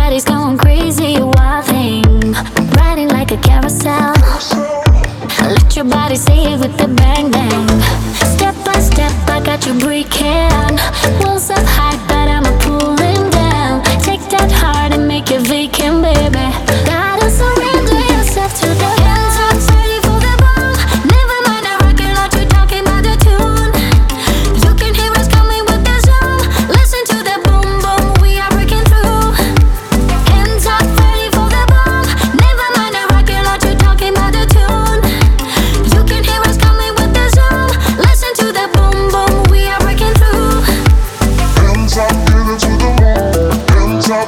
body's going crazy, a wild thing, riding like a carousel. Let your body say it with the bang bang. Step by step, I got you breaking. Walls up high, but I'ma pull them down. Take that heart and make it vacant, baby. Gotta surrender yourself to the hands up, ready for the ball. Never mind the rocket launch, you're talking about the tune. You can hear us coming with the zoom. Listen to the boom boom, we are breaking through. Hands up, ready for the ball. Never mind the rocket launch, you're talking about the tune. You can hear us coming with the zoom. Listen to the boom boom, we are breaking through. Hands up, get it to the moon. Hands up.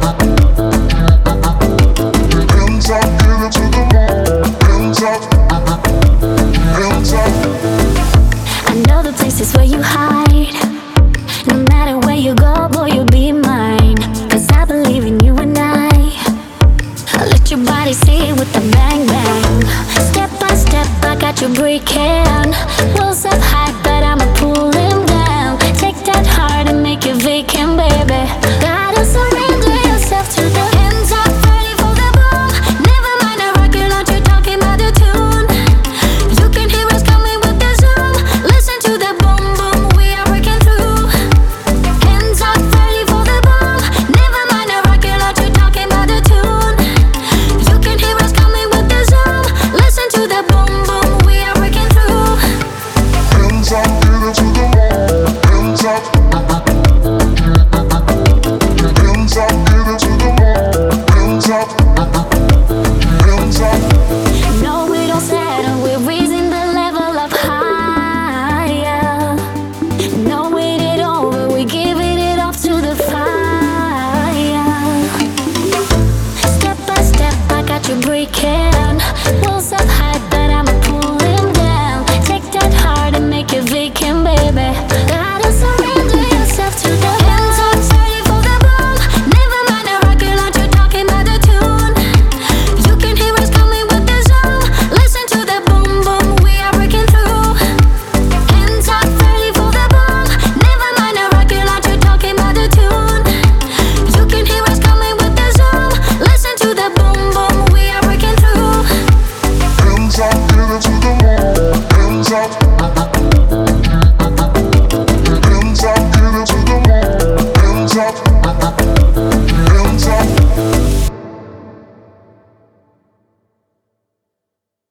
Hands up, get it to the moon. Hands up. Hands up. I know the places where you hide. No matter where you go, boy, you'll be mine. 'Cause I believe in you and I'll let your body say it with the bang bang. Step by step, I got you breaking. Walls up high, but I'ma pull them down. Take that heart and make it vacant, baby. Gotta surrender yourself to the hands up, ready for the ball. Never mind the rocket launch, you're talking about the tune. You can hear us coming with the zoom. Listen to the boom boom, we are breaking through. Hands up, ready for the ball. Never mind the rocket launch, you're talking about the tune. You can hear us coming with the zoom. Listen to the boom boom, we are breaking through. Hands up, get it to the moon. Hands up. Hands up, get it to the moon. Hands up.